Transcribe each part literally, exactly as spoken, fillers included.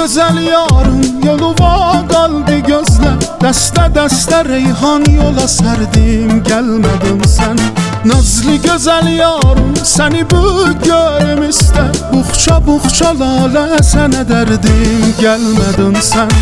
gözəl yarım yoluma qaldı gözlə, dəstə-dəstə reyhan yola sərdim, gəlmədin sən. Nazlı gözəl yarım, səni bu görüm istə, buxça-buxça lalə sənə dərdim, gəlmədin sən.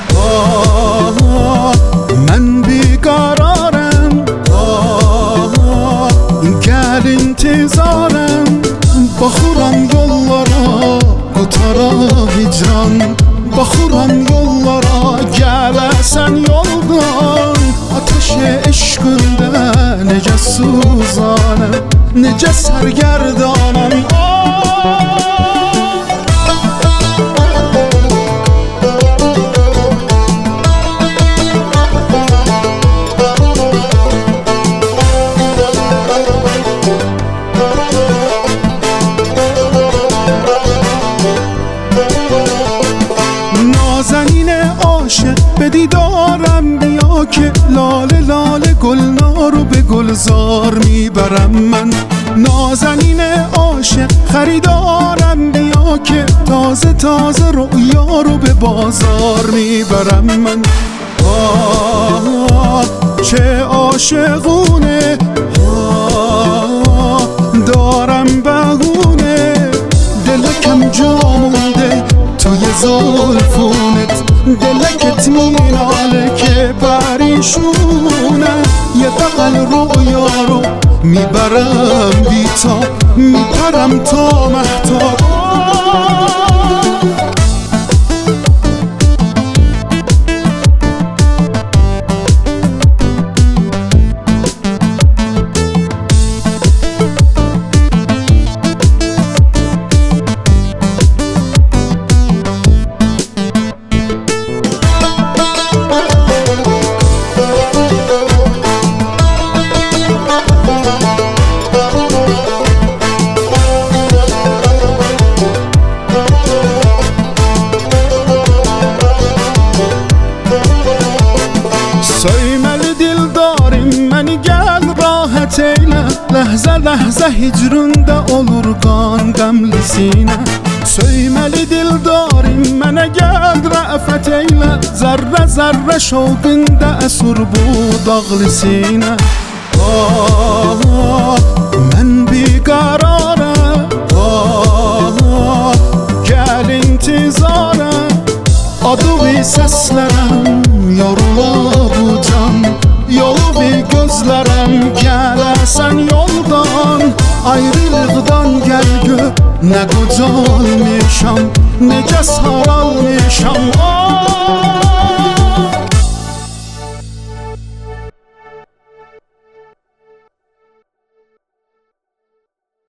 Ah, mən biqararəm, ah, gəl intizarəm, baxıram yollara, qutara hicran, baxıram yollara, gələsən yoldan. Ateş eşqində necə suzanəm, necə sərgərdanəm. نازنین عاشق به دیدارم بیا که لاله لاله گلنارو به گلزار میبرم من. نازنین عاشق خریدارم بیا که تازه تازه رؤیا رو به بازار میبرم من. آه چه عاشقونه، آه دارم بهونه، دلکم جا مونده توی زلفونت، دلکت میناله که پریشونه. یه بغل رویا رو میبرم بیتا، میپرم تا مهتاب. Söyməli dildarim məni gəl rahat eylə, ləhzə ləhzə hicründə olur qan qəmli sinə. Söyməli dildarim mənə gəl rəfət eylə, zərrə zərrə şovqində əsur bu dağlı sinə. Ah, mən biqararəm, ah, gəl intizarəm, adığı səslərəm yorula bu can, yolu bir gözlərəm, gələsən yoldan. Ayrılıqdan gəl gör nə qocalmışam, necə saralmışam.